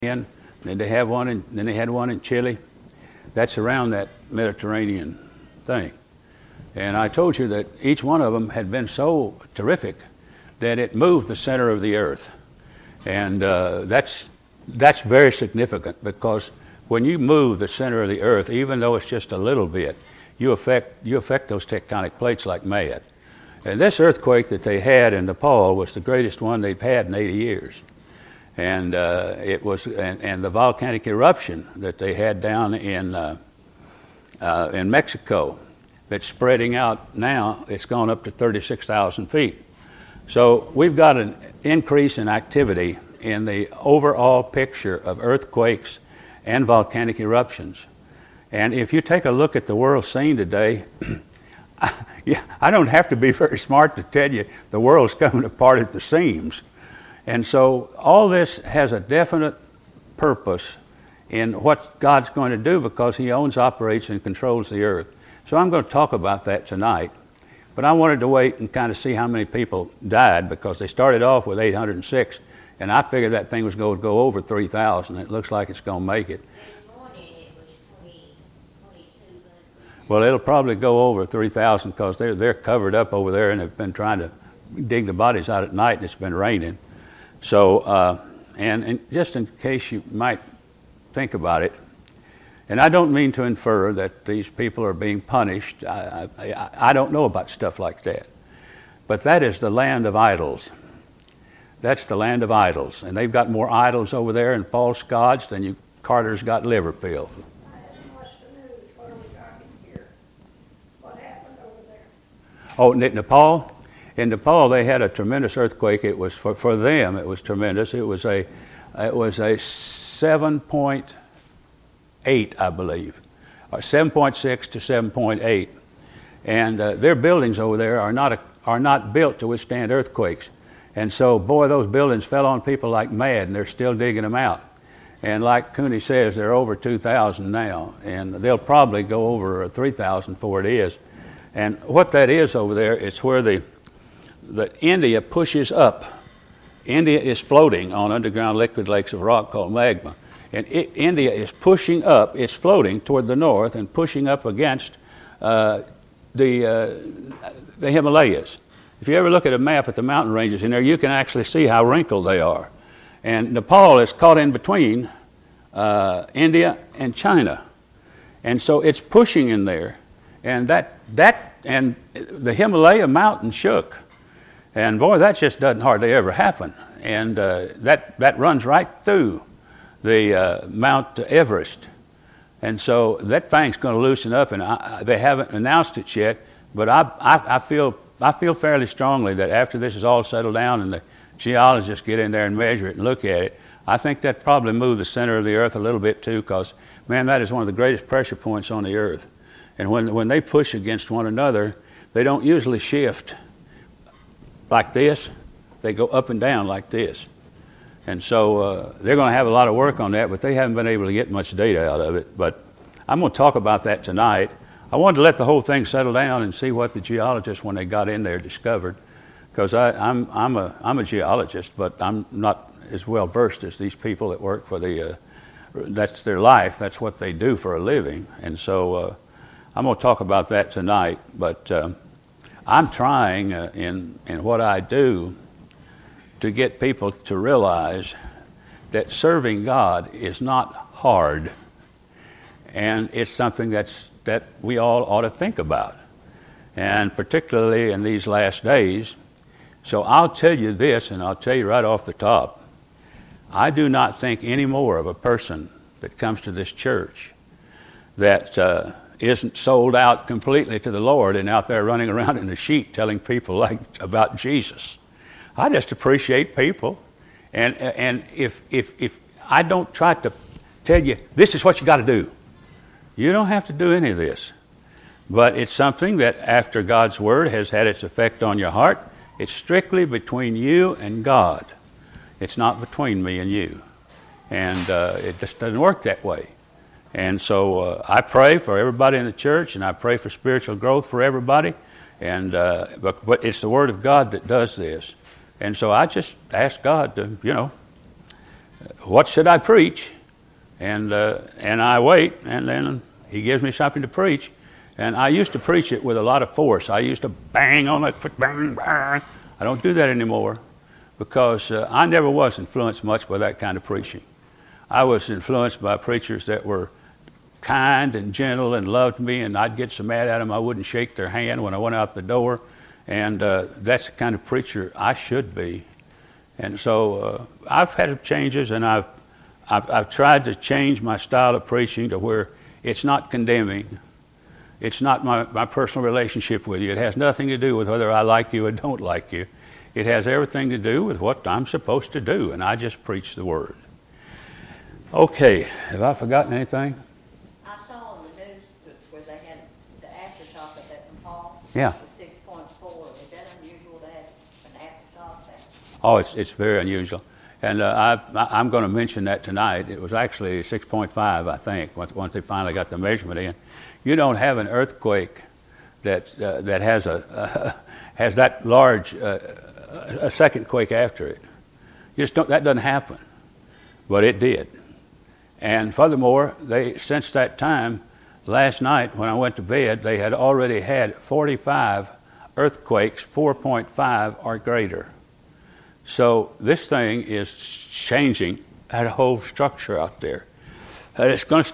and then they have one then they had one in Chile. That's around that Mediterranean thing. And I told you that each one of them had been so terrific that it moved the center of the earth. And that's very significant, because when you move the center of the earth, even though it's just a little bit, you affect those tectonic plates like mad. And this earthquake that they had in Nepal was the greatest one they've had in 80 years. And it was, and the volcanic eruption that they had down in Mexico, that's spreading out now, it's gone up to 36,000 feet. So we've got an increase in activity in the overall picture of earthquakes and volcanic eruptions. And if you take a look at the world scene today, I don't have to be very smart to tell you the world's coming apart at the seams. And so all this has a definite purpose in what God's going to do, because He owns, operates, and controls the earth. So I'm going to talk about that tonight. But I wanted to wait and kind of see how many people died, because they started off with 806, and I figured that thing was going to go over 3,000. It looks like it's going to make it. Well, it'll probably go over 3,000, because they're covered up over there, and they've been trying to dig the bodies out at night, and it's been raining. So, and just in case you might think about it, and I don't mean to infer that these people are being punished. I don't know about stuff like that. But that is the land of idols. That's the land of idols. And they've got more idols over there and false gods than Carter's got liver pills. I haven't watched the news. What are we talking here? What happened over there? Oh, Nepal? In Nepal, they had a tremendous earthquake. It was, for them, it was tremendous. It was a 7.8, I believe, or 7.6 to 7.8, and their buildings over there are not built to withstand earthquakes, and so boy, those buildings fell on people like mad, and they're still digging them out. And like Cooney says, they're over 2,000 now, and they'll probably go over 3,000 before it is. And what that is over there, it's where the India pushes up. India is floating on underground liquid lakes of rock called magma. And India is pushing up, it's floating toward the north and pushing up against the Himalayas. If you ever look at a map at the mountain ranges in there, you can actually see how wrinkled they are. And Nepal is caught in between India and China. And so it's pushing in there. And and the Himalaya mountain shook. And boy, that just doesn't hardly ever happen. And that runs right through the Mount Everest. And so that thing's going to loosen up, and they haven't announced it yet, but I feel fairly strongly that after this is all settled down and the geologists get in there and measure it and look at it, I think that probably moved the center of the earth a little bit too, because, man, that is one of the greatest pressure points on the earth. And when they push against one another, they don't usually shift like this. They go up and down like this. And so they're going to have a lot of work on that, but they haven't been able to get much data out of it. But I'm going to talk about that tonight. I wanted to let the whole thing settle down and see what the geologists, when they got in there, discovered. Because I'm a geologist, but I'm not as well versed as these people that work for that's their life. That's what they do for a living. And so I'm going to talk about that tonight. But I'm trying in what I do to get people to realize that serving God is not hard, and it's something that we all ought to think about, and particularly in these last days. So I'll tell you this, and I'll tell you right off the top, I do not think any more of a person that comes to this church that isn't sold out completely to the Lord and out there running around in a sheet telling people about Jesus. I just appreciate people, and if I don't try to tell you this is what you got to do, you don't have to do any of this. But it's something that after God's Word has had its effect on your heart, it's strictly between you and God. It's not between me and you, and it just doesn't work that way. And so I pray for everybody in the church, and I pray for spiritual growth for everybody. And but it's the Word of God that does this. And so I just ask God to, what should I preach? And I wait, and then he gives me something to preach. And I used to preach it with a lot of force. I used to bang on it, bang, bang. I don't do that anymore because I never was influenced much by that kind of preaching. I was influenced by preachers that were kind and gentle and loved me, and I'd get so mad at them I wouldn't shake their hand when I went out the door. And that's the kind of preacher I should be. And so I've had changes, and I've tried to change my style of preaching to where it's not condemning. It's not my personal relationship with you. It has nothing to do with whether I like you or don't like you. It has everything to do with what I'm supposed to do, and I just preach the word. Okay, have I forgotten anything? I saw on the news where they had the aftershock of that Nepal. Yeah. 6.4. Is that unusual to have an aftershock there? Oh, it's very unusual. And I'm going to mention that tonight. It was actually 6.5, I think, once they finally got the measurement in. You don't have an earthquake that has has that large a second quake after it. You just don't. That doesn't happen, but it did. And furthermore, since that time, last night when I went to bed, they had already had 45 earthquakes, 4.5 or greater. So this thing is changing that whole structure out there. It is going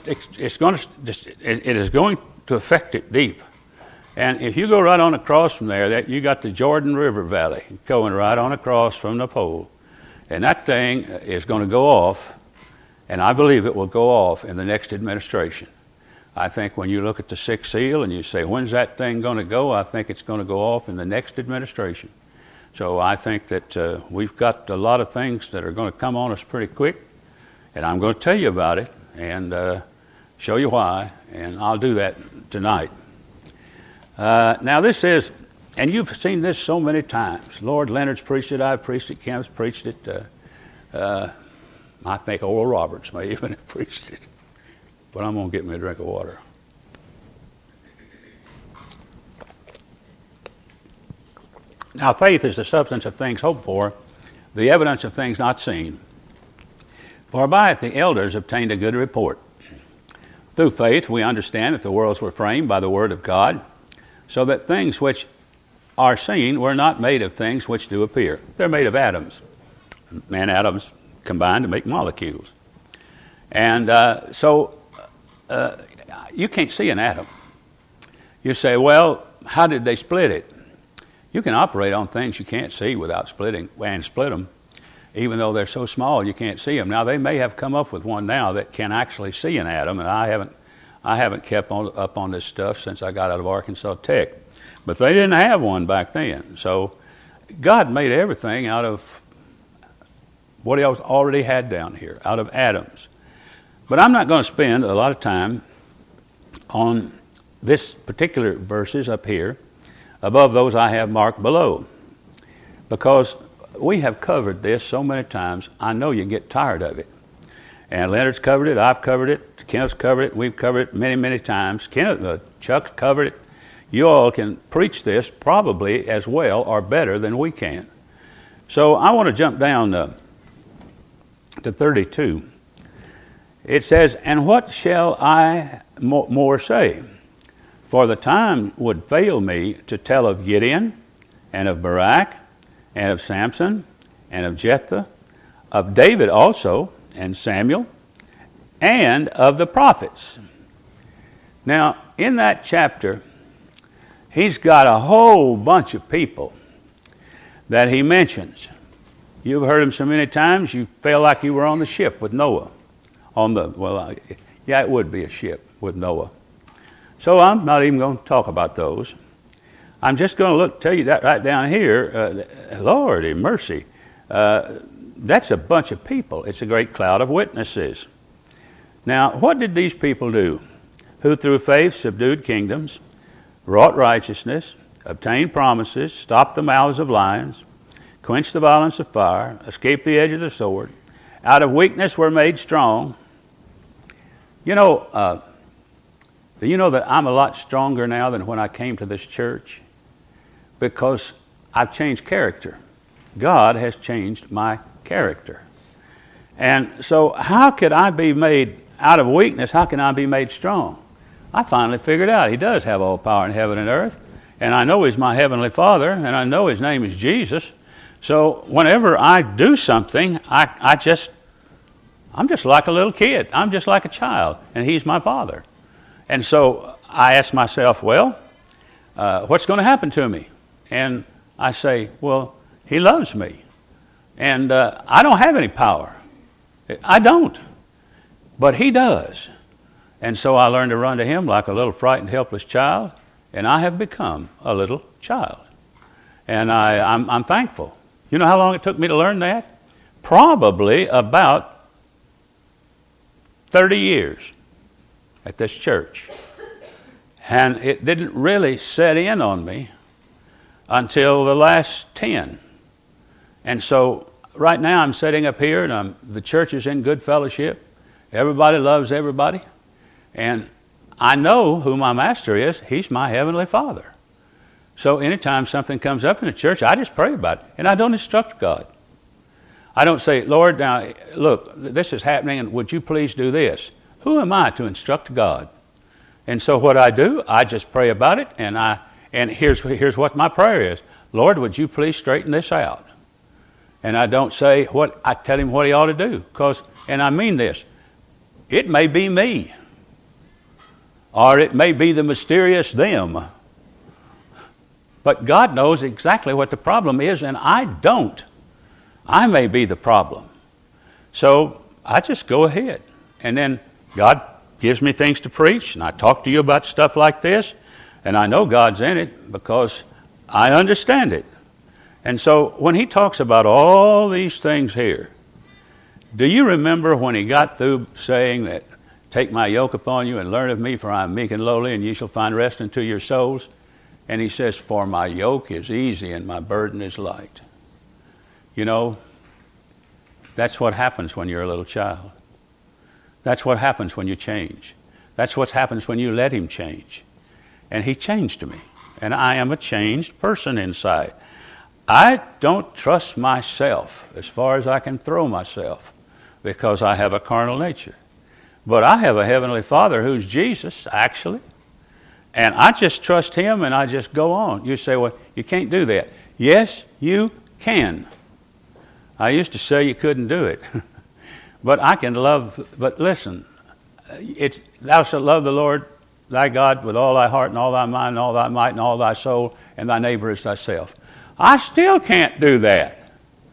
to affect it deep. And if you go right on across from there, you got the Jordan River Valley going right on across from the pole. And that thing is going to go off, and I believe it will go off in the next administration. I think when you look at the sixth seal and you say, when's that thing going to go? I think it's going to go off in the next administration. So I think that we've got a lot of things that are going to come on us pretty quick, and I'm going to tell you about it and show you why, and I'll do that tonight. Now this is, and you've seen this so many times. Lord Leonard's preached it, I've preached it, Kemp's preached it. I think Oral Roberts may even have preached it. But I'm going to get me a drink of water. Now faith is the substance of things hoped for, the evidence of things not seen. For by it the elders obtained a good report. Through faith we understand that the worlds were framed by the word of God, so that things which are seen were not made of things which do appear. They're made of atoms. And atoms combine to make molecules. And so you can't see an atom. You say, well, how did they split it? You can operate on things you can't see without splitting and split them. Even though they're so small, you can't see them. Now, they may have come up with one now that can actually see an atom, and I haven't kept up on this stuff since I got out of Arkansas Tech. But they didn't have one back then. So God made everything out of what He already had down here, out of atoms. But I'm not going to spend a lot of time on this particular verses up here above those I have marked below, because we have covered this so many times, I know you get tired of it. And Leonard's covered it, I've covered it, Kenneth's covered it, we've covered it many, many times. Chuck's covered it. You all can preach this probably as well or better than we can. So I want to jump down to 32. It says, and what shall I more say? For the time would fail me to tell of Gideon, and of Barak, and of Samson, and of Jephthah, of David also, and Samuel, and of the prophets. Now, in that chapter, he's got a whole bunch of people that he mentions. You've heard him so many times, you feel like you were on the ship with Noah. It would be a ship with Noah. So I'm not even going to talk about those. I'm just going to tell you that right down here. Lordy mercy. That's a bunch of people. It's a great cloud of witnesses. Now, what did these people do? Who through faith subdued kingdoms, wrought righteousness, obtained promises, stopped the mouths of lions, quenched the violence of fire, escaped the edge of the sword, out of weakness were made strong. Do you know that I'm a lot stronger now than when I came to this church? Because I've changed character. God has changed my character. And so how could I be made out of weakness? How can I be made strong? I finally figured out He does have all power in heaven and earth. And I know He's my Heavenly Father, and I know His name is Jesus. So whenever I do something, I'm just like a little kid. I'm just like a child, and He's my Father. And so I ask myself, well, what's going to happen to me? And I say, well, He loves me. And I don't have any power. I don't. But He does. And so I learned to run to Him like a little frightened, helpless child, and I have become a little child. And I'm thankful. You know how long it took me to learn that? Probably about 30 years at this church. And it didn't really set in on me until the last 10. And so right now I'm sitting up here, and the church is in good fellowship. Everybody loves everybody. And I know who my master is. He's my Heavenly Father. So anytime something comes up in the church, I just pray about it. And I don't instruct God. I don't say, Lord, now, look, this is happening, and would you please do this? Who am I to instruct God? And so what I do, I just pray about it, and here's what my prayer is. Lord, would you please straighten this out? And I don't say I tell Him what He ought to do. And I mean this, it may be me. Or it may be the mysterious them. But God knows exactly what the problem is, and I don't. I may be the problem. So I just go ahead. And then God gives me things to preach, and I talk to you about stuff like this, and I know God's in it because I understand it. And so when He talks about all these things here, do you remember when He got through saying that, take my yoke upon you and learn of me, for I am meek and lowly, and ye shall find rest unto your souls? And He says, for my yoke is easy and my burden is light. You know, that's what happens when you're a little child. That's what happens when you change. That's what happens when you let Him change. And He changed me. And I am a changed person inside. I don't trust myself as far as I can throw myself because I have a carnal nature. But I have a Heavenly Father who's Jesus, actually. And I just trust Him and I just go on. You say, well, you can't do that. Yes, you can. I used to say you couldn't do it. But I can love, but listen, it's thou shalt love the Lord thy God with all thy heart and all thy mind and all thy might and all thy soul, and thy neighbor as thyself. I still can't do that.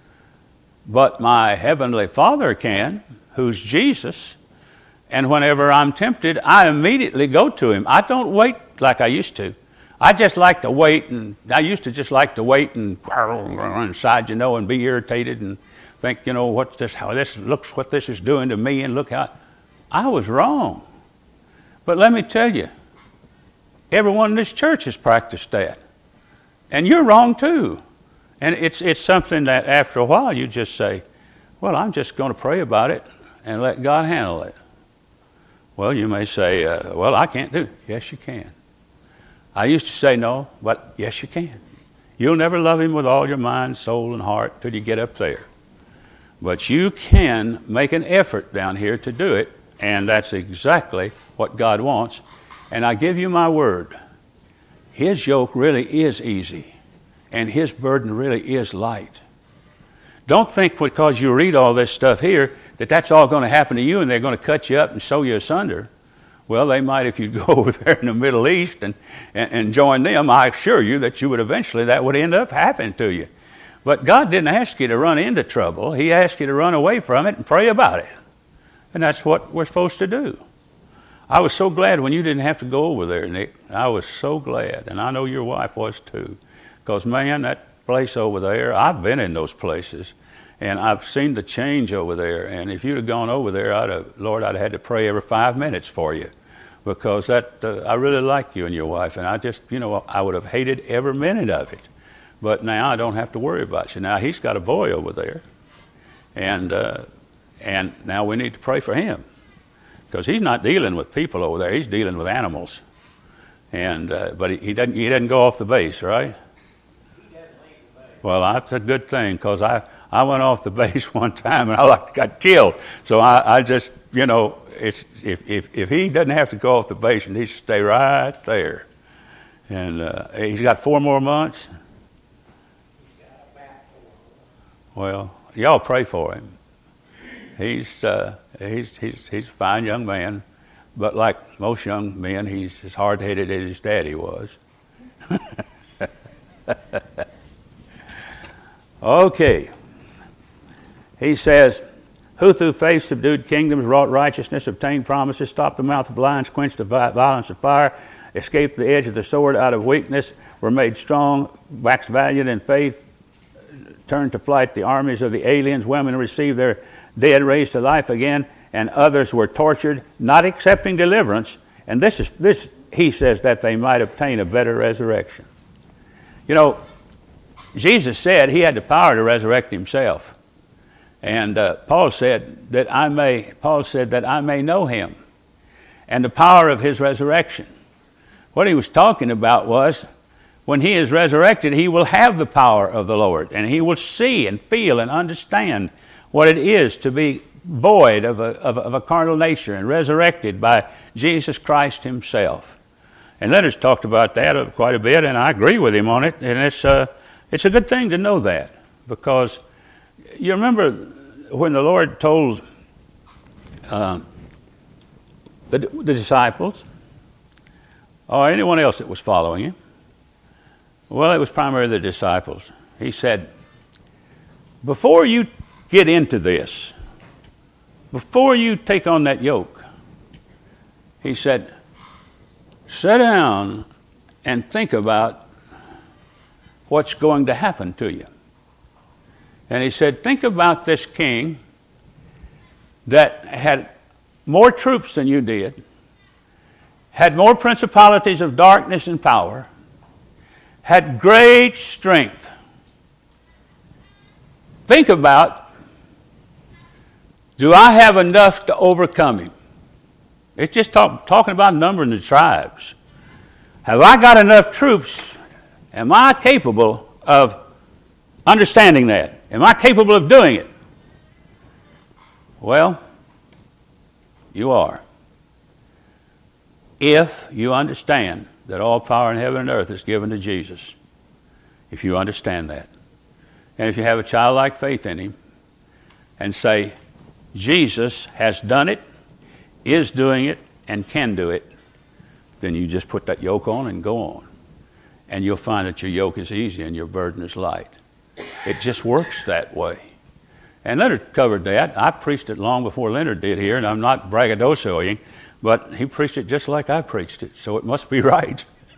But my Heavenly Father can, who's Jesus. And whenever I'm tempted, I immediately go to Him. I don't wait like I used to. I just like to wait, and I used to just like to wait and inside, and be irritated and think, what's this? How this looks? What this is doing to me? And look how I was wrong. But let me tell you, everyone in this church has practiced that, and you're wrong too. And it's something that after a while you just say, well, I'm just going to pray about it and let God handle it. Well, you may say, well, I can't do it. Yes, you can. I used to say no, but yes, you can. You'll never love Him with all your mind, soul, and heart till you get up there. But you can make an effort down here to do it, and that's exactly what God wants. And I give you my word, His yoke really is easy, and His burden really is light. Don't think because you read all this stuff here that that's all going to happen to you and they're going to cut you up and sew you asunder. Well, they might if you go over there in the Middle East and join them. I assure you that you would eventually, that would end up happening to you. But God didn't ask you to run into trouble. He asked you to run away from it and pray about it. And that's what we're supposed to do. I was so glad when you didn't have to go over there, Nick. I was so glad. And I know your wife was too. Because, man, that place over there, I've been in those places. And I've seen the change over there. And if you'd have gone over there, I'd have had to pray every 5 minutes for you. Because I really like you and your wife. And I just, I would have hated every minute of it. But now I don't have to worry about you. Now he's got a boy over there. And now we need to pray for him. Because he's not dealing with people over there. He's dealing with animals. And but he doesn't go off the base, right? Well, that's a good thing, because I I went off the base one time and I got killed. So I just, it's if he doesn't have to go off the base, he needs to stay right there. And he's got 4 more months. Well, y'all pray for him. He's a fine young man, but like most young men, he's as hard-headed as his daddy was. Okay. He says, who through faith subdued kingdoms, wrought righteousness, obtained promises, stopped the mouth of lions, quenched the violence of fire, escaped the edge of the sword out of weakness, were made strong, waxed valiant in faith, turned to flight the armies of the aliens, women received their dead raised to life again, and others were tortured, not accepting deliverance. And this he says that they might obtain a better resurrection. Jesus said he had the power to resurrect himself. And Paul said that I may know him and the power of his resurrection. What he was talking about was when he is resurrected, he will have the power of the Lord, and he will see and feel and understand what it is to be void of a carnal nature and resurrected by Jesus Christ himself. And Leonard's talked about that quite a bit, and I agree with him on it. And it's a good thing to know that, because you remember when the Lord told the disciples, or anyone else that was following him, well, it was primarily the disciples. He said, before you get into this, before you take on that yoke, he said, sit down and think about what's going to happen to you. And he said, think about this king that had more troops than you did, had more principalities of darkness and power, had great strength. Think about, do I have enough to overcome him? It's just talking about numbering the tribes. Have I got enough troops? Am I capable of understanding that? Am I capable of doing it? Well, you are. If you understand that all power in heaven and earth is given to Jesus, if you understand that, and if you have a childlike faith in him and say, Jesus has done it, is doing it, and can do it, then you just put that yoke on and go on. And you'll find that your yoke is easy and your burden is light. It just works that way. And Leonard covered that. I preached it long before Leonard did here, and I'm not braggadocioing, but he preached it just like I preached it, so it must be right.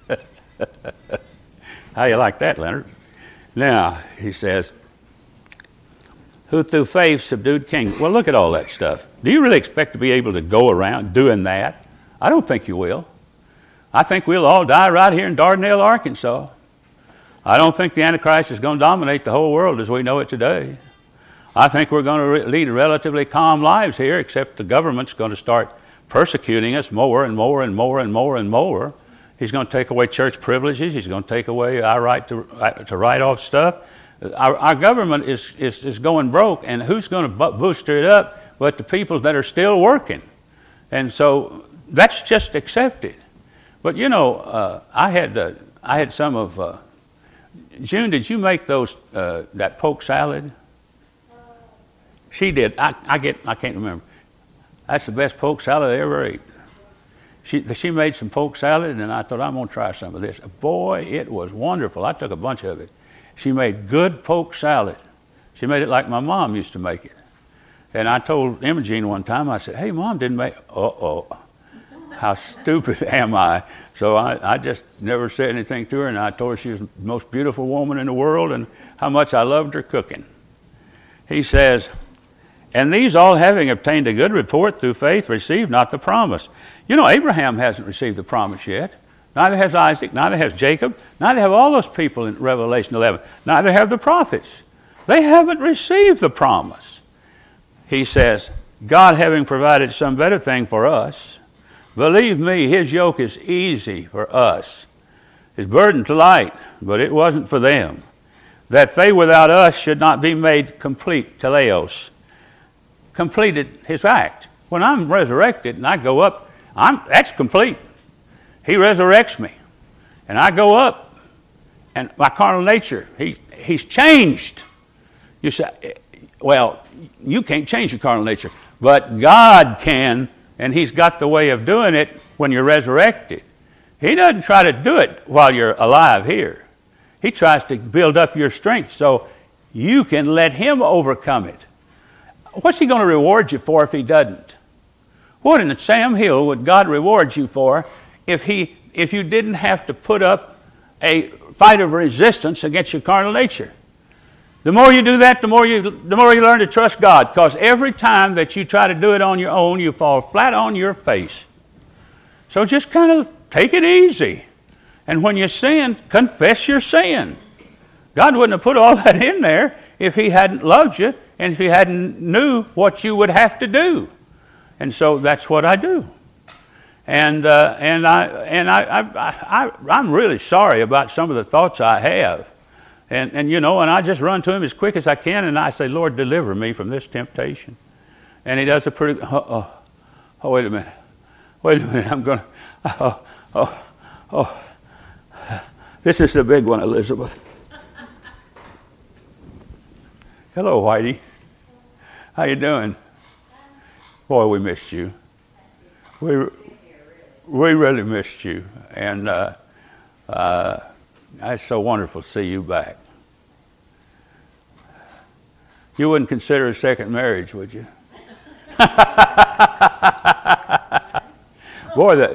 How you like that, Leonard? Now, he says, who through faith subdued kings. Well, look at all that stuff. Do you really expect to be able to go around doing that? I don't think you will. I think we'll all die right here in Dardanelle, Arkansas. I don't think the Antichrist is going to dominate the whole world as we know it today. I think we're going to lead relatively calm lives here, except the government's going to start persecuting us more and more and more and more and more. He's going to take away church privileges. He's going to take away our right to write off stuff. Our government is going broke, and who's going to boost it up but the people that are still working? And so that's just accepted. But I had some of June. Did you make those that poke salad? She did. I can't remember. That's the best poke salad I ever ate. She made some poke salad, and I thought, I'm going to try some of this. Boy, it was wonderful. I took a bunch of it. She made good poke salad. She made it like my mom used to make it. And I told Imogene one time, I said, hey, Mom didn't make, how stupid am I? So I just never said anything to her, and I told her she was the most beautiful woman in the world and how much I loved her cooking. He says, and these all having obtained a good report through faith received not the promise. Abraham hasn't received the promise yet. Neither has Isaac, neither has Jacob, neither have all those people in Revelation 11. Neither have the prophets. They haven't received the promise. He says, God having provided some better thing for us, believe me, his yoke is easy for us. His burden's light, but it wasn't for them. that they without us should not be made complete, teleos, completed his act. When I'm resurrected and I go up, that's complete. He resurrects me, and I go up, and my carnal nature, he's changed. You say, well, you can't change your carnal nature, but God can, and he's got the way of doing it when you're resurrected. He doesn't try to do it while you're alive here. He tries to build up your strength so you can let him overcome it. What's he going to reward you for if he doesn't? What in Sam Hill would God reward you for if you didn't have to put up a fight of resistance against your carnal nature? The more you do that, the more you learn to trust God, because every time that you try to do it on your own, you fall flat on your face. So just kind of take it easy. And when you sin, confess your sin. God wouldn't have put all that in there if he hadn't loved you and if he hadn't knew what you would have to do. And so that's what I do. And I'm really sorry about some of the thoughts I have. And you know, and I just run to him as quick as I can, and I say, Lord, deliver me from this temptation. And he does a pretty, wait a minute, I'm going to, this is the big one, Elizabeth. Hello, Whitey. How you doing? Boy, we missed you. We really missed you. And it's so wonderful to see you back. You wouldn't consider a second marriage, would you? Boy,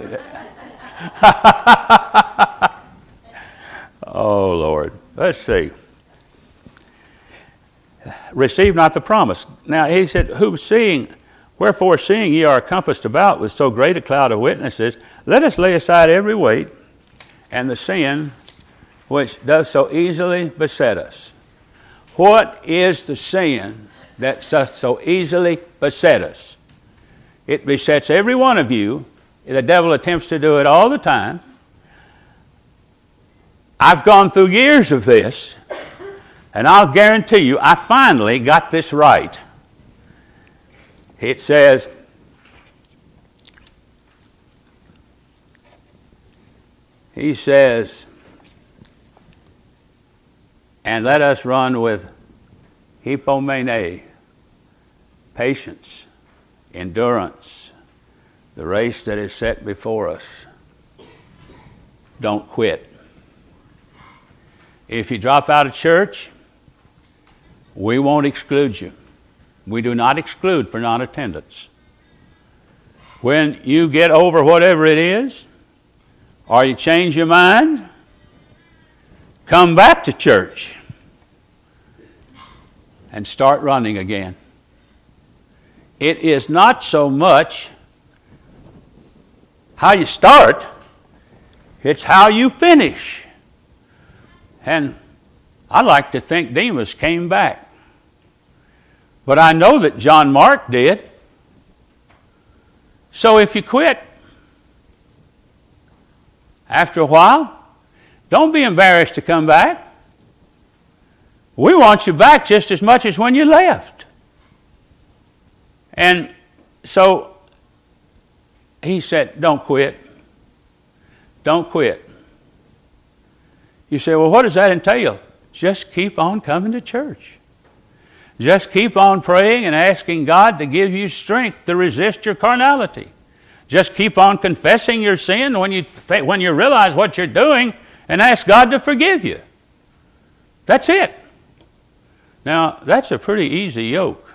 oh, Lord. Let's see. Receive not the promise. Now, he said, wherefore seeing ye are compassed about with so great a cloud of witnesses, let us lay aside every weight and the sin which does so easily beset us. What is the sin that does so easily beset us? It besets every one of you. The devil attempts to do it all the time. I've gone through years of this, and I'll guarantee you I finally got this right. It says, he says, and let us run with hypomene, patience, endurance, the race that is set before us. Don't quit. If you drop out of church, we won't exclude you. We do not exclude for non-attendance. When you get over whatever it is, or you change your mind, come back to church and start running again. It is not so much how you start, it's how you finish. And I like to think Demas came back. But I know that John Mark did. So if you quit, after a while, don't be embarrassed to come back. We want you back just as much as when you left. And so he said, don't quit. Don't quit. You say, well, what does that entail? Just keep on coming to church. Just keep on praying and asking God to give you strength to resist your carnality. Just keep on confessing your sin when you realize what you're doing and ask God to forgive you. That's it. Now, that's a pretty easy yoke.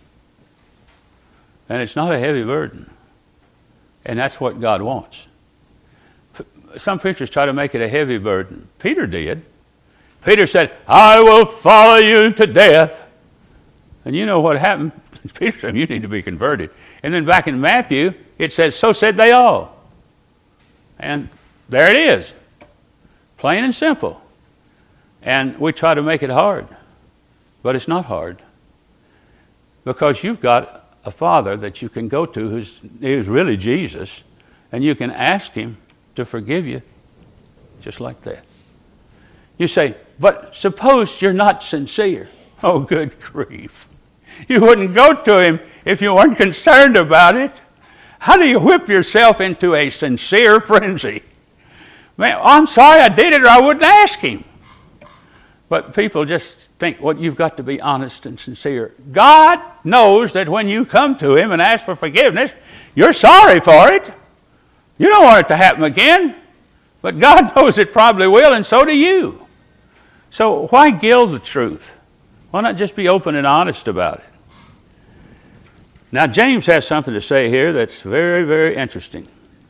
And it's not a heavy burden. And that's what God wants. Some preachers try to make it a heavy burden. Peter did. Peter said, I will follow you to death. And you know what happened? Peter said, you need to be converted. And then back in Matthew, it says, so said they all. And there it is. Plain and simple. And we try to make it hard. But it's not hard. Because you've got a Father that you can go to who's really Jesus. And you can ask him to forgive you just like that. You say, But suppose you're not sincere. Oh, good grief. You wouldn't go to him if you weren't concerned about it. How do you whip yourself into a sincere frenzy? Man, I'm sorry I did it or I wouldn't ask him. But people just think, well, you've got to be honest and sincere. God knows that when you come to him and ask for forgiveness, you're sorry for it. You don't want it to happen again. But God knows it probably will, and so do you. So why gild the truth? Why not just be open and honest about it? Now, James has something to say here that's very, very interesting.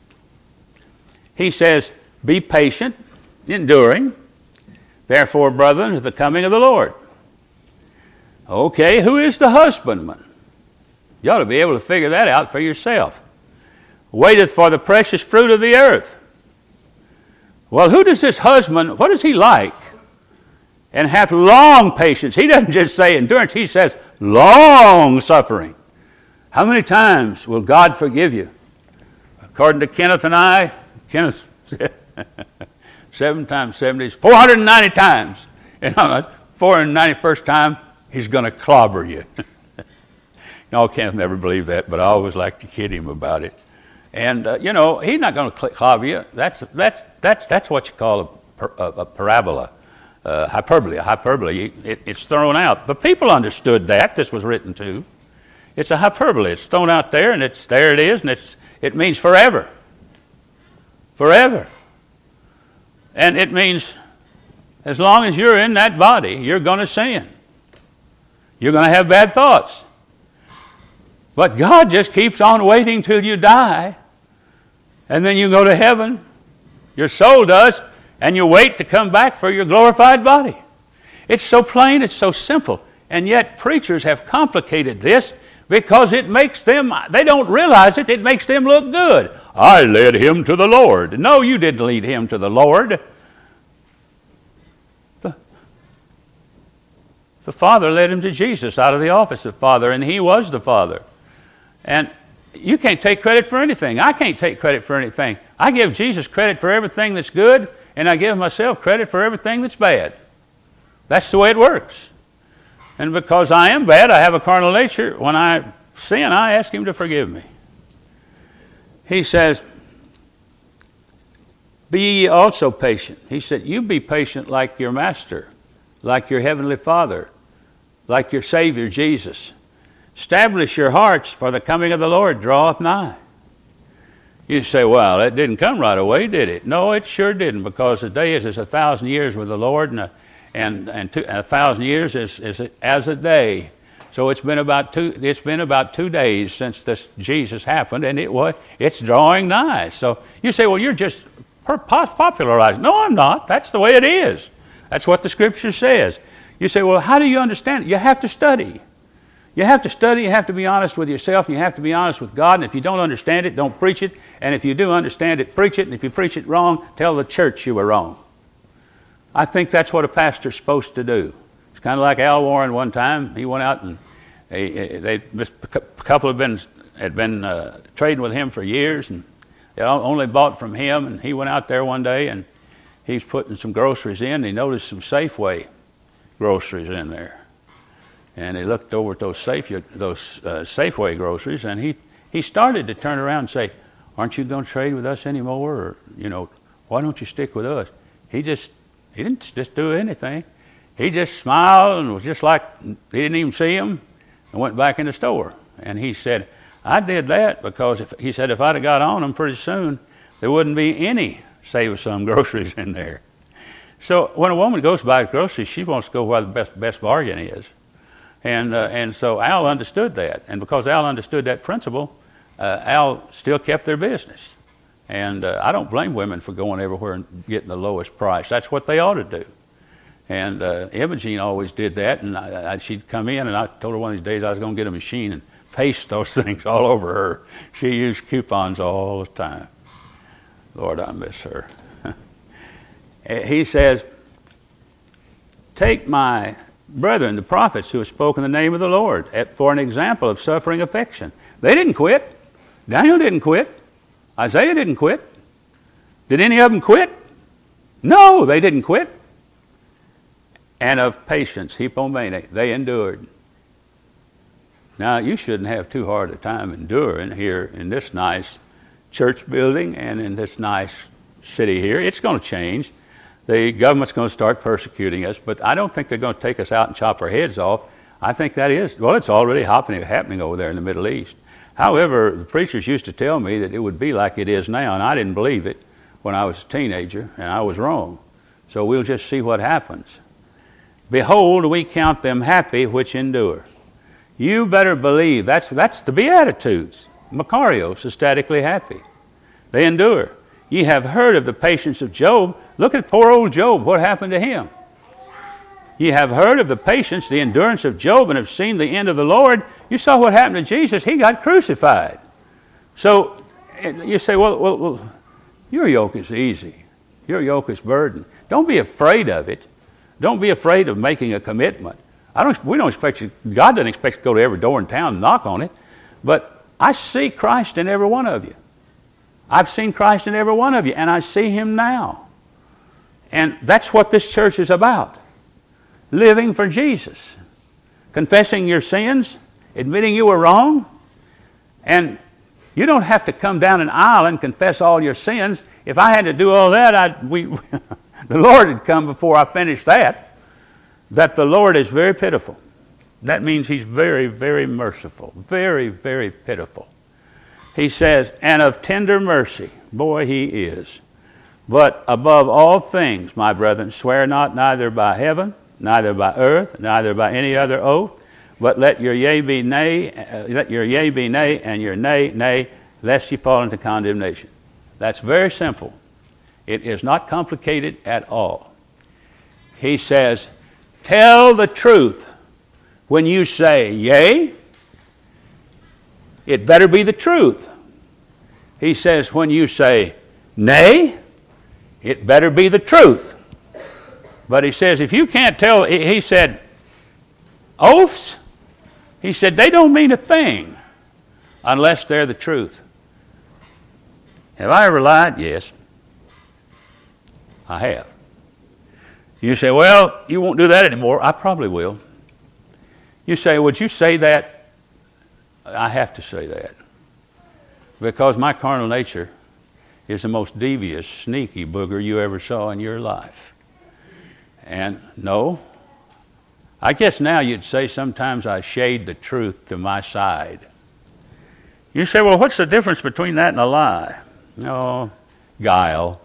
He says, be patient, enduring, therefore, brethren, at the coming of the Lord. Okay, who is the husbandman? You ought to be able to figure that out for yourself. Waiteth for the precious fruit of the earth. Well, who does this husband, what is he like? And hath long patience. He doesn't just say endurance, he says long suffering. How many times will God forgive you? According to Kenneth and I, Kenneth said 7 times 70 is 490 times. And on the 491st time, he's going to clobber you. No, Kenneth never believed that, but I always like to kid him about it. And, he's not going to clobber you. That's what you call a parabola, hyperbole. A hyperbole, it's thrown out. The people understood that. This was written to. It's a hyperbole. It's thrown out there, and there it is, and it means forever. Forever. And it means as long as you're in that body, you're going to sin. You're going to have bad thoughts. But God just keeps on waiting till you die, and then you go to heaven. Your soul does, and you wait to come back for your glorified body. It's so plain, it's so simple, and yet preachers have complicated this because it makes them, they don't realize it, it makes them look good. I led him to the Lord. No, you didn't lead him to the Lord. The Father led him to Jesus out of the office of Father, and he was the Father. And you can't take credit for anything. I can't take credit for anything. I give Jesus credit for everything that's good, and I give myself credit for everything that's bad. That's the way it works. And because I am bad, I have a carnal nature. When I sin, I ask him to forgive me. He says, be ye also patient. He said, you be patient like your master, like your heavenly Father, like your Savior Jesus. Establish your hearts, for the coming of the Lord draweth nigh. You say, well, that didn't come right away, did it? No, it sure didn't, because a day is as 1,000 years with the Lord, and 1,000 years is as a day. So it's been about 2 days since this Jesus happened, and it's drawing nigh. So you say, well, you're just popularizing. No, I'm not. That's the way it is. That's what the Scripture says. You say, well, how do you understand it? You have to study. You have to study, you have to be honest with yourself, and you have to be honest with God. And if you don't understand it, don't preach it. And if you do understand it, preach it. And if you preach it wrong, tell the church you were wrong. I think that's what a pastor's supposed to do. It's kind of like Al Warren one time. He went out and a couple had been trading with him for years, and they only bought from him. And he went out there one day, and he's putting some groceries in. And he noticed some Safeway groceries in there. And he looked over at those Safeway groceries, and he started to turn around and say, aren't you going to trade with us anymore? Or, why don't you stick with us? He didn't just do anything. He just smiled and was just like he didn't even see him and went back in the store. And he said, I did that because if I'd have got on them pretty soon, there wouldn't be any Save Some groceries in there. So when a woman goes to buy groceries, she wants to go where the best bargain is. And so Al understood that. And because Al understood that principle, Al still kept their business. And I don't blame women for going everywhere and getting the lowest price. That's what they ought to do. And Imogene always did that. And she'd come in, and I told her one of these days I was going to get a machine and paste those things all over her. She used coupons all the time. Lord, I miss her. He says, take my brethren, the prophets who have spoken the name of the Lord, for an example of suffering affection. They didn't quit. Daniel didn't quit. Isaiah didn't quit. Did any of them quit? No, they didn't quit. and of patience, hypomene, they endured. Now, you shouldn't have too hard a time enduring here in this nice church building and in this nice city here. It's going to change. The government's going to start persecuting us, but I don't think they're going to take us out and chop our heads off. I think that is, well, it's already happening over there in the Middle East. However, the preachers used to tell me that it would be like it is now, and I didn't believe it when I was a teenager, and I was wrong. So we'll just see what happens. Behold, we count them happy which endure. You better believe that's the Beatitudes. Makarios, ecstatically happy. They endure. Ye have heard of the patience of Job. Look at poor old Job. What happened to him? Ye have heard of the patience, the endurance of Job, and have seen the end of the Lord. You saw what happened to Jesus. He got crucified. So you say, well, your yoke is easy. Your yoke is burdened. Don't be afraid of it. Don't be afraid of making a commitment. We don't expect you, God doesn't expect you to go to every door in town and knock on it. But I see Christ in every one of you. I've seen Christ in every one of you, and I see Him now. And that's what this church is about. Living for Jesus. Confessing your sins, admitting you were wrong. And you don't have to come down an aisle and confess all your sins. If I had to do all that, the Lord had come before I finished that. That the Lord is very pitiful. That means He's very, very merciful. Very, very pitiful. He says, and of tender mercy. Boy, He is. But above all things, my brethren, swear not neither by heaven, neither by earth, neither by any other oath, but let your yea be nay, and your nay, nay, lest ye fall into condemnation. That's very simple. It is not complicated at all. He says, tell the truth. When you say yea, it better be the truth. He says, when you say nay, it better be the truth. But he says, if you can't tell, he said, oaths, he said, they don't mean a thing unless they're the truth. Have I ever lied? Yes, I have. You say, well, you won't do that anymore. I probably will. You say, would you say that? I have to say that. Because my carnal nature is the most devious, sneaky booger you ever saw in your life. And no, I guess now you'd say sometimes I shade the truth to my side. You say, well, what's the difference between that and a lie? No, guile.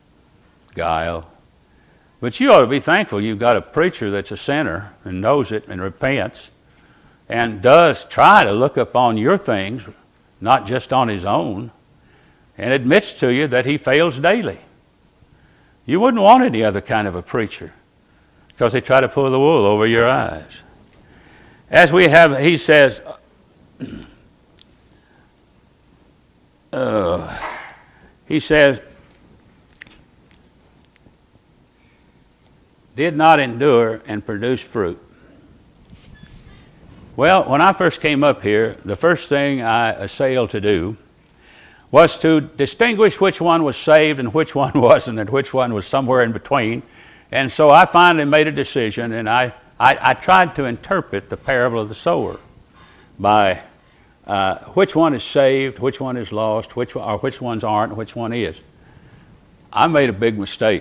But you ought to be thankful you've got a preacher that's a sinner and knows it and repents and does try to look upon your things, not just on his own, and admits to you that he fails daily. You wouldn't want any other kind of a preacher because they try to pull the wool over your eyes. As we have, he says, did not endure and produce fruit. Well, when I first came up here, the first thing I assailed to do was to distinguish which one was saved and which one wasn't, and which one was somewhere in between. And so I finally made a decision, and I tried to interpret the parable of the sower by which one is saved, which one is lost, which ones aren't, and which one is. I made a big mistake.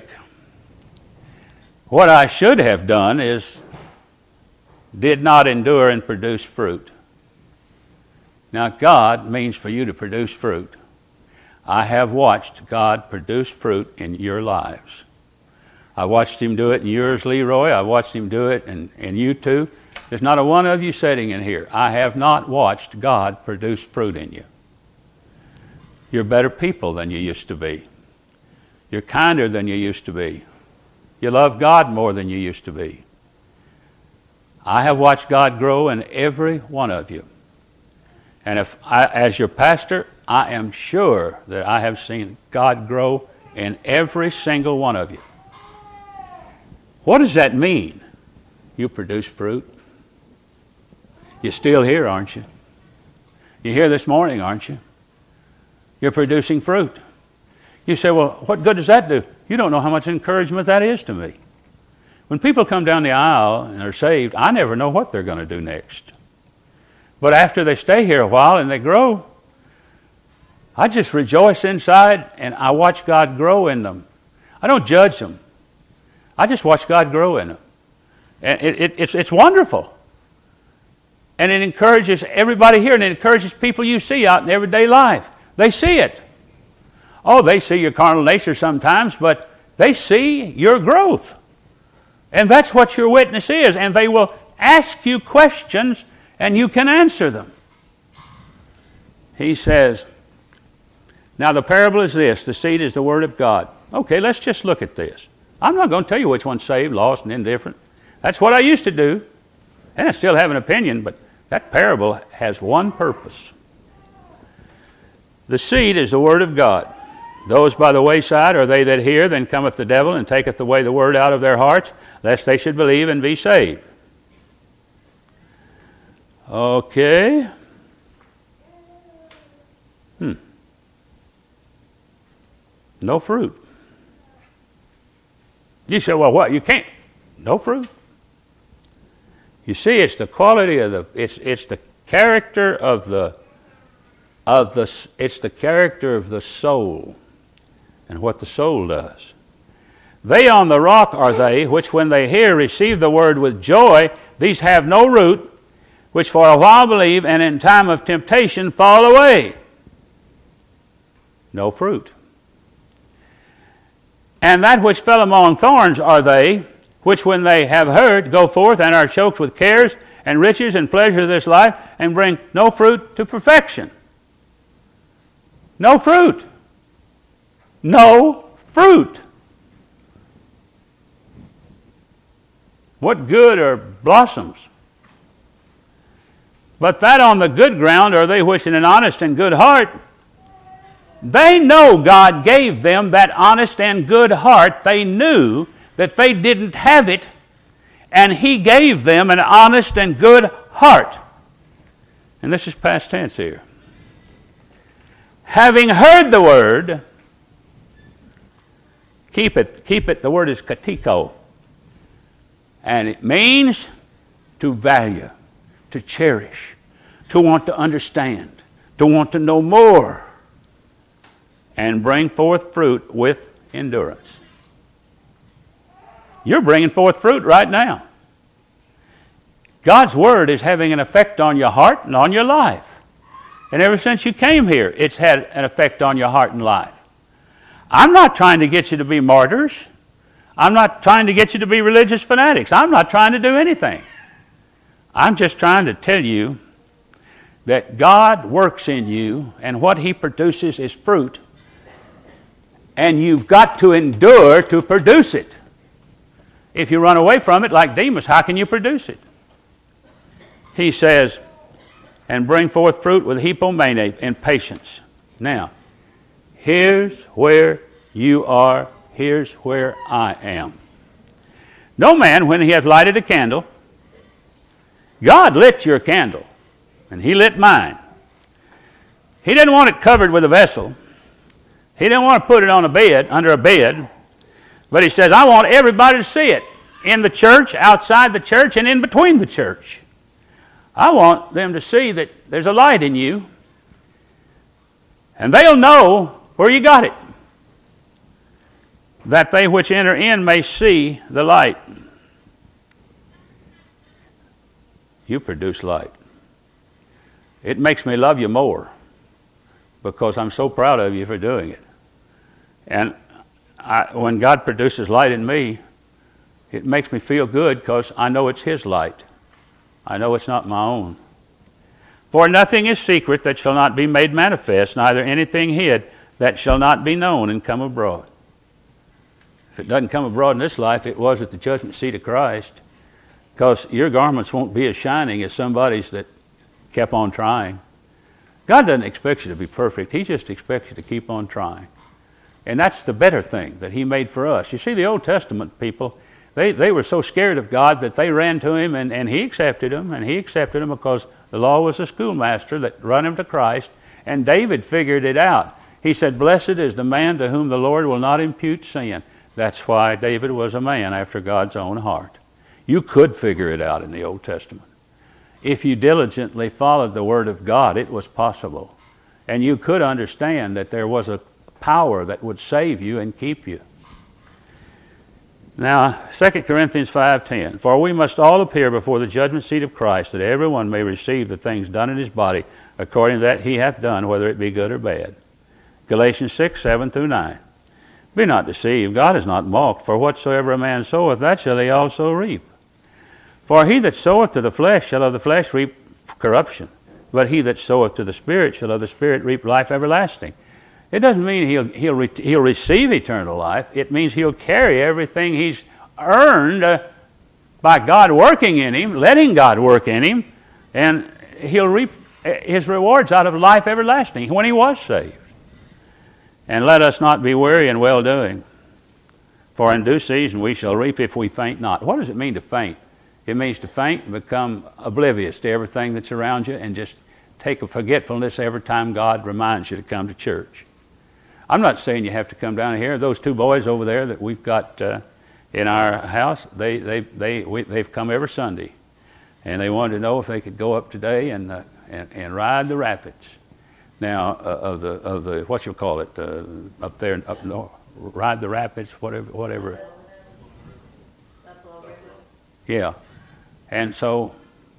What I should have done is did not endure and produce fruit. Now, God means for you to produce fruit. I have watched God produce fruit in your lives. I watched Him do it in yours, Leroy. I watched Him do it in you too. There's not a one of you sitting in here. I have not watched God produce fruit in you. You're better people than you used to be. You're kinder than you used to be. You love God more than you used to be. I have watched God grow in every one of you. And as your pastor, I am sure that I have seen God grow in every single one of you. What does that mean? You produce fruit. You're still here, aren't you? You're here this morning, aren't you? You're producing fruit. You say, well, what good does that do? You don't know how much encouragement that is to me. When people come down the aisle and are saved, I never know what they're going to do next. But after they stay here a while and they grow, I just rejoice inside and I watch God grow in them. I don't judge them. I just watch God grow in them. And it's wonderful. And it encourages everybody here, and it encourages people you see out in everyday life. They see it. Oh, they see your carnal nature sometimes, but they see your growth. And that's what your witness is. And they will ask you questions, and you can answer them. He says, now the parable is this. The seed is the word of God. Okay, let's just look at this. I'm not going to tell you which one's saved, lost, and indifferent. That's what I used to do. And I still have an opinion, but that parable has one purpose. The seed is the word of God. Those by the wayside are they that hear, then cometh the devil, and taketh away the word out of their hearts, lest they should believe and be saved. Okay. No fruit. You say, well, what? You can't. No fruit. You see, it's the quality of it's the character of the it's the character of the soul and what the soul does. They on the rock are they, which when they hear receive the word with joy. These have no root, which for a while believe, and in time of temptation fall away. No fruit. And that which fell among thorns are they, which when they have heard go forth and are choked with cares and riches and pleasure of this life, and bring no fruit to perfection. No fruit. No fruit. What good are blossoms? But that on the good ground are they which in an honest and good heart. They know God gave them that honest and good heart. They knew that they didn't have it, and He gave them an honest and good heart. And this is past tense here. Having heard the word, keep it. The word is katiko. And it means to value, to cherish, to want to understand, to want to know more, and bring forth fruit with endurance. You're bringing forth fruit right now. God's Word is having an effect on your heart and on your life. And ever since you came here, it's had an effect on your heart and life. I'm not trying to get you to be martyrs. I'm not trying to get you to be religious fanatics. I'm not trying to do anything. I'm just trying to tell you that God works in you, and what He produces is fruit. And you've got to endure to produce it. If you run away from it like Demas, how can you produce it? He says, and bring forth fruit with hipomene and patience. Now, here's where you are. Here's where I am. No man, when he hath lighted a candle, God lit your candle, and He lit mine. He didn't want it covered with a vessel. He didn't want to put it on a bed, under a bed. But He says, I want everybody to see it. In the church, outside the church, and in between the church. I want them to see that there's a light in you. And they'll know where you got it. That they which enter in may see the light. You produce light. It makes me love you more, because I'm so proud of you for doing it. And when God produces light in me, it makes me feel good, because I know it's His light. I know it's not my own. For nothing is secret that shall not be made manifest, neither anything hid that shall not be known and come abroad. If it doesn't come abroad in this life, it was at the judgment seat of Christ, because your garments won't be as shining as somebody's that kept on trying. God doesn't expect you to be perfect. He just expects you to keep on trying. And that's the better thing that He made for us. You see, the Old Testament people, they were so scared of God that they ran to Him, and He accepted them, and He accepted them because the law was a schoolmaster that run them to Christ, and David figured it out. He said, blessed is the man to whom the Lord will not impute sin. That's why David was a man after God's own heart. You could figure it out in the Old Testament. If you diligently followed the Word of God, it was possible. And you could understand that there was a power that would save you and keep you. Now, 2 Corinthians 5:10, for we must all appear before the judgment seat of Christ, that everyone may receive the things done in his body, according to that he hath done, whether it be good or bad. Galatians 6:7-9. Be not deceived, God is not mocked, for whatsoever a man soweth, that shall he also reap. For he that soweth to the flesh shall of the flesh reap corruption, but he that soweth to the Spirit shall of the Spirit reap life everlasting. It doesn't mean he'll receive eternal life. It means he'll carry everything he's earned by God working in him, letting God work in him, and he'll reap his rewards out of life everlasting when he was saved. And let us not be weary in well-doing, for in due season we shall reap if we faint not. What does it mean to faint? It means to faint and become oblivious to everything that's around you and just take a forgetfulness every time God reminds you to come to church. I'm not saying you have to come down here. Those two boys over there that we've got in our house, they've come every Sunday, and they wanted to know if they could go up today and ride the rapids. Now of the what you call it up there up north, ride the rapids, whatever. Yeah, and so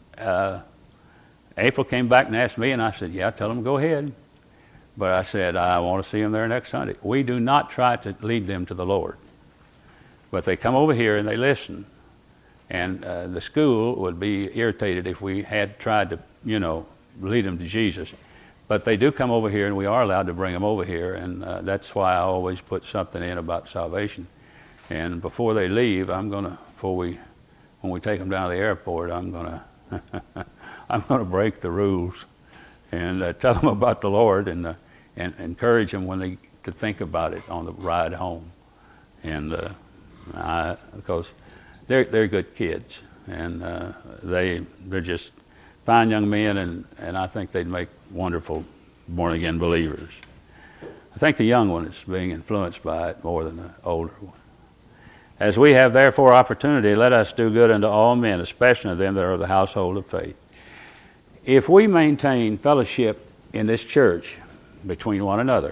April came back and asked me, and I said, "Yeah, tell them go ahead." But I said, I want to see them there next Sunday. We do not try to lead them to the Lord. But they come over here and they listen. And the school would be irritated if we had tried to, lead them to Jesus. But they do come over here, and we are allowed to bring them over here. And that's why I always put something in about salvation. And before they leave, when we take them down to the airport, I'm going to break the rules and tell them about the Lord and encourage them to think about it on the ride home, and because they're good kids, and they're just fine young men, and I think they'd make wonderful born again believers. I think the young one is being influenced by it more than the older one. As we have therefore opportunity, let us do good unto all men, especially them that are of the household of faith. If we maintain fellowship in this church between one another,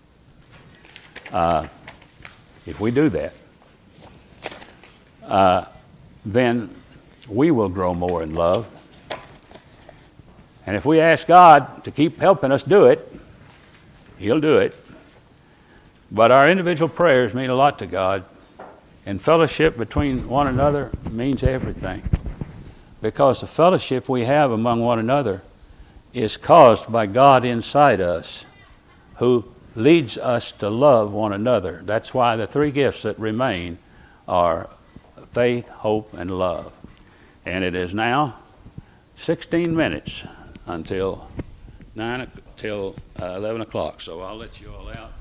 if we do that, then we will grow more in love. And if we ask God to keep helping us do it, He'll do it. But our individual prayers mean a lot to God, and fellowship between one another means everything. Because the fellowship we have among one another is caused by God inside us, who leads us to love one another. That's why the three gifts that remain are faith, hope, and love. And it is now 16 minutes until 11 o'clock. So I'll let you all out.